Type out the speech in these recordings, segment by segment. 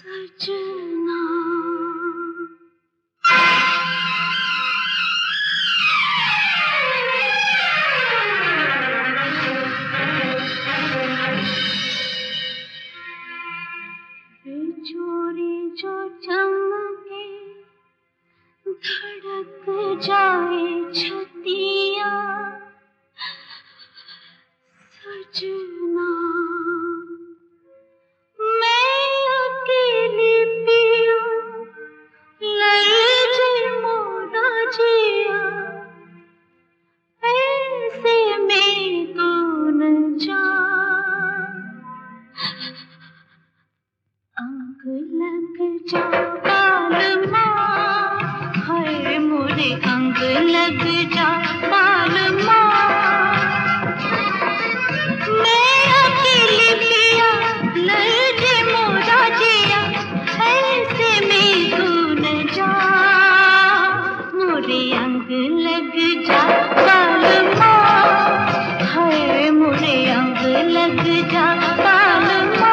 सजना चोरी जो चमके धड़क जाए छतिया सजना मैं अकेली पिया लर्जे मोरा जिया ऐसे में तो न जा आग लग जा बालमा हाय मोरे अंग लग जा बालमा मैं अकेली पिया लर्जे मोरा जिया ऐसे में तू न जा मोरे अंग लग जा बालमा हाय मोरे अंग लग जा बालमा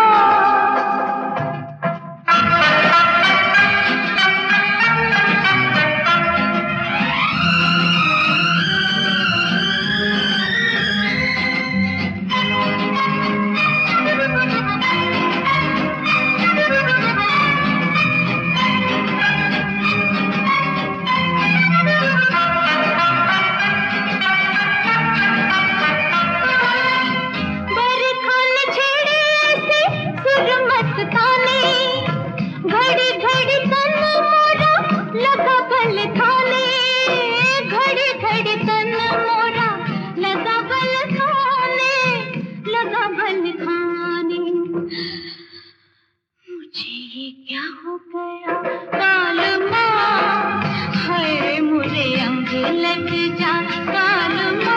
क्या हो गया बालमा हाय मोरे अंग लग जा बालमा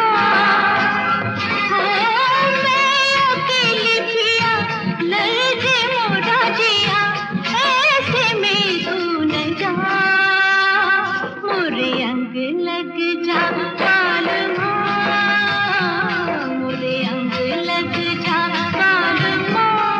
मैं अकेली पिया लर्जे मोरा जिया ऐसे में तू न जा मोरे अंग लग जा बालमा मोरे अंग लग जा बालमा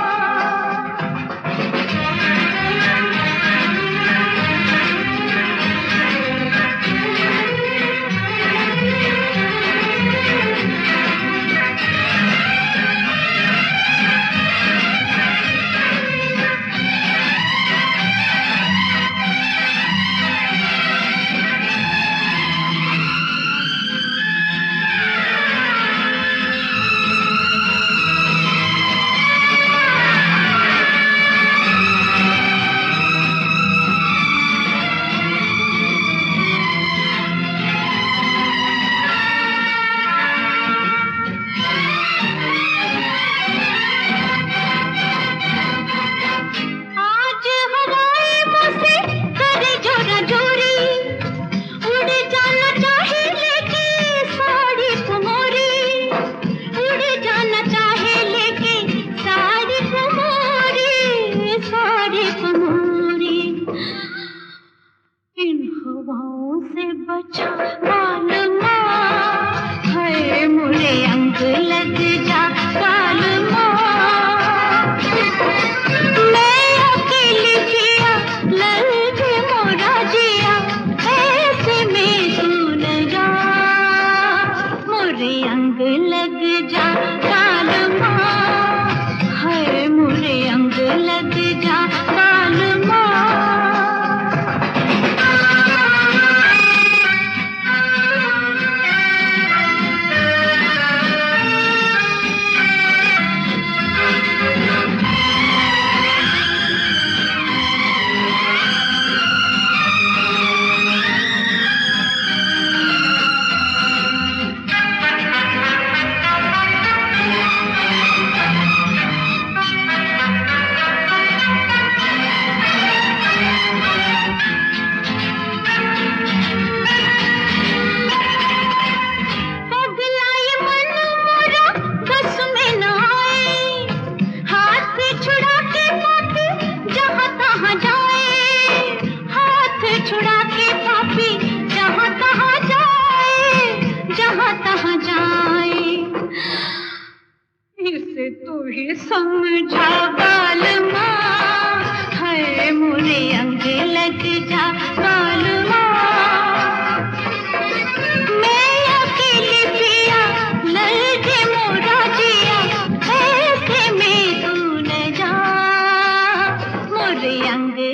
हवाओं से बचा बालमा हाय मोरे अंग लग जा बालमा मैं अकेली पिया लर्जे मोरा जिया ऐसे में तू न जा मोरे अंग लग जा बालमा हाय मोरे अंग लग जा बालमा इसे तू ही समझा बालमा है जा मालूमा। मैं अकेली पिया ललचे मोरा जिया, ऐसे में तू न जा मोरे अंग